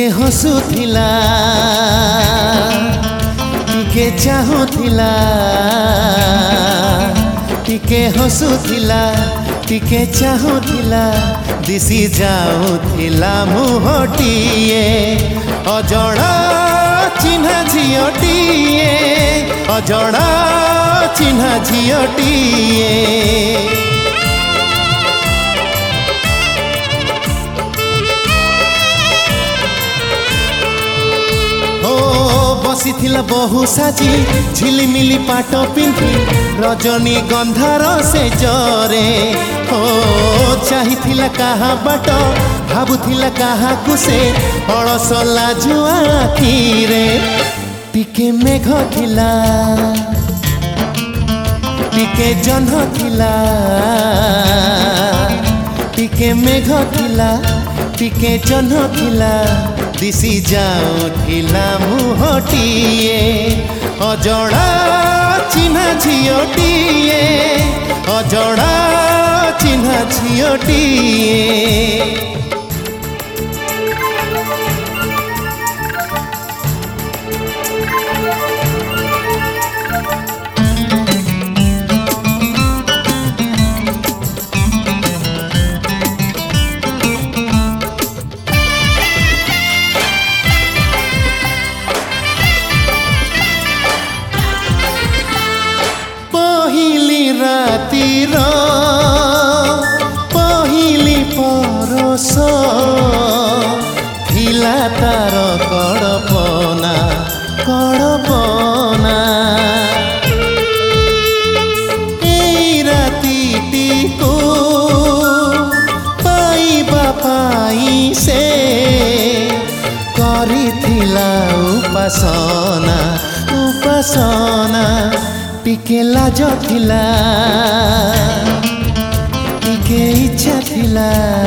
हसुथिला टिके चाहुथिला टिके हसुथिला टिके चाहुथिला दिसी जाउथिला मुहटिए अजड़ा चिन्हा झियटिए अजड़ा चिन्हा झियटिए बसीथिला बहु साजी झिलिमिली पाट पिंधि रजनी गंधार से जरे हो चाहिथिला कहा बाट भाबुथिला कहा कुसे अलस लाजुआ आखिरे टिके मेघ थिला टिके जह्न थिला टिके मेघ थिला टिके जह्न थिला दिसी जाउथिला मुहटिए अजड़ा चिन्हा झियटिए अजड़ा चिन्हा झियटिए रातिर पहिली परस थिला तार कड़पना कड़पना एई रातिटिको पाइबा पाई से करिथिला उपासना उपासना टिके लाज थिला टिके इच्छा थिला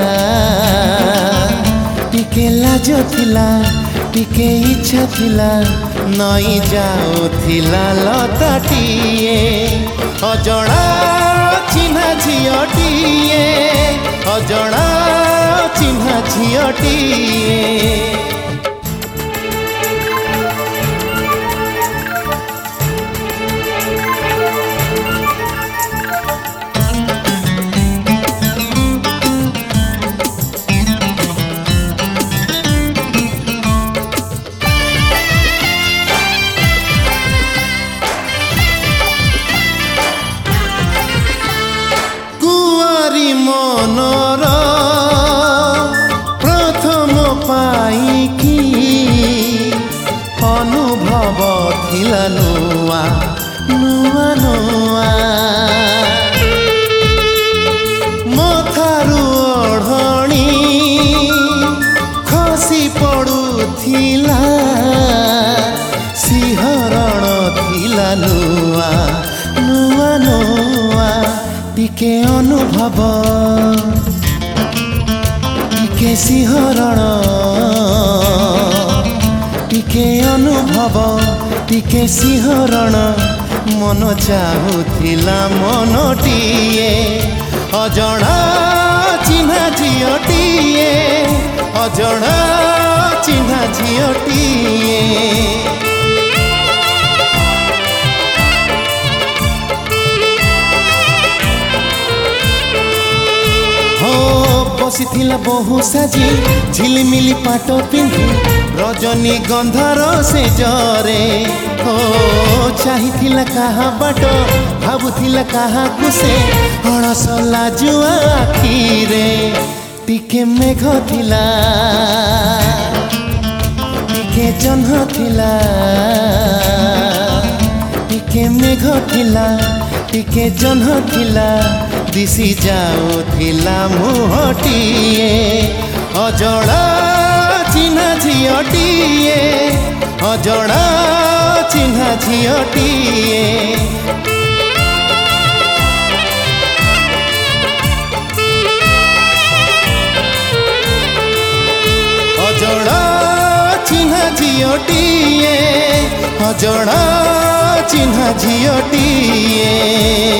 टिके लाज थिला टिके इच्छा थिला नई जाउथिला लताटिए अजड़ा चिन्हा झियटिए अजड़ा चिन्हा झियटिए मनर प्रथम पाइकी अनुभव थिला नुआ नुआ नुआ मथारु ओढ़णी खसी पड़ुथिला सिहरण थिला नुआ नुआ नुआ टिके अनुभव टिके सिहरण टिके अनुभव टिके सिहरण मन चाहुथिला मनटिए अजड़ा चिन्हा झियटिए अजड़ा चिन्हा झियटिए बसीथिला बहु साजी झिलिमिली पाट पिंधि रजनी गंधार से जरे हो चाहिथिला कहा बाट भाबुथिला कहा कुसे अलस लाजुआ आखिरे टिके मेघ थिला टिके जह्न थिला टिके मेघ थिला टिके जह्न थिला दिसी जाउथिला मुहटिए अजड़ा चिन्हा झियटिए अजड़ा चिन्हा झियटिए अजड़ा चिन्हा झियटिए अजड़ा चिन्हा झियटिए।